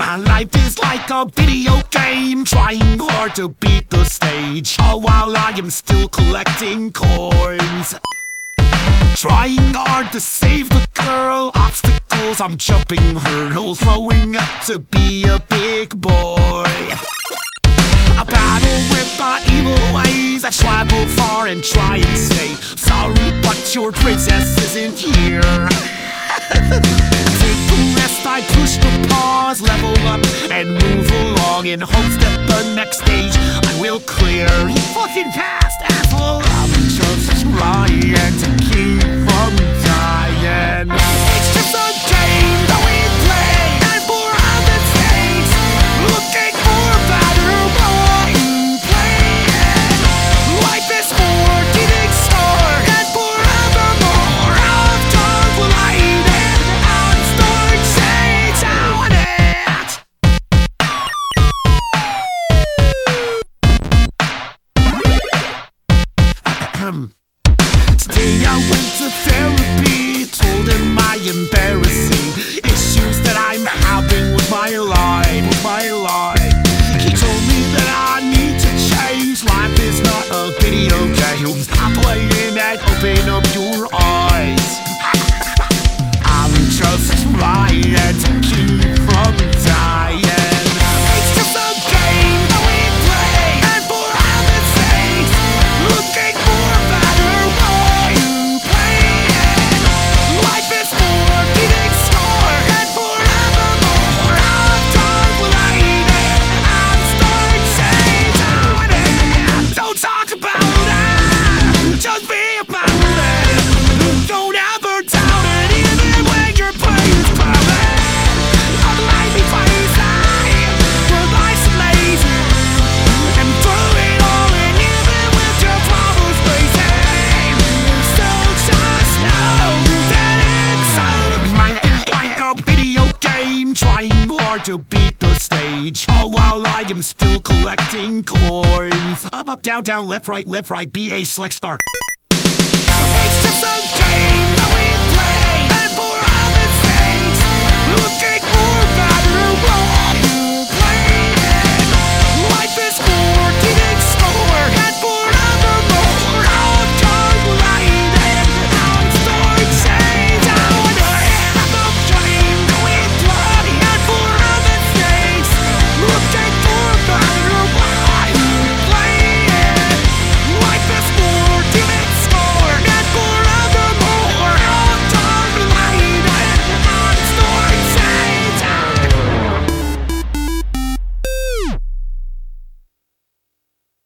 Life is like a video game, trying hard to beat the stage, all while I am still collecting coins. Trying hard to save the girl, obstacles, I'm jumping hurdles, growing up to be a big boy. I battle with my evil ways, I travel far and try and stay. Sorry, but your princess isn't here. Take the rest, I push the pause, level up and move along in hopes that the next stage I will clear. You fucking fast, asshole! I'm just trying to keep from dying. It's just a game that we play, and for heaven's sakes, looking for a better way to play it. Life is for getting started, and forevermore I've done what I needed. I'm starting to change on it. Today I went to therapy, told him my embarrassing issues that I'm having with my life. He told me that I need to change. Life is not a video game. Stop playing and open up your eyes. I'm just trying to keep from dying. It's just a game that we play, and for heaven's sakes, looking for a better way to play it. Life is for getting started, and forevermore I've done what I needed. I'm starting to change on it. Don't talk about it, just be about it. Don't ever doubt it, even when your play's perfect. I'm a lazy place, we're isolated, and through it all, and even with your problems facing, still just know that it's a video game, trying hard to beat the stage, all while I am still collecting coins. Up, down, down, left, right, B, A, select, start. It's just a game that we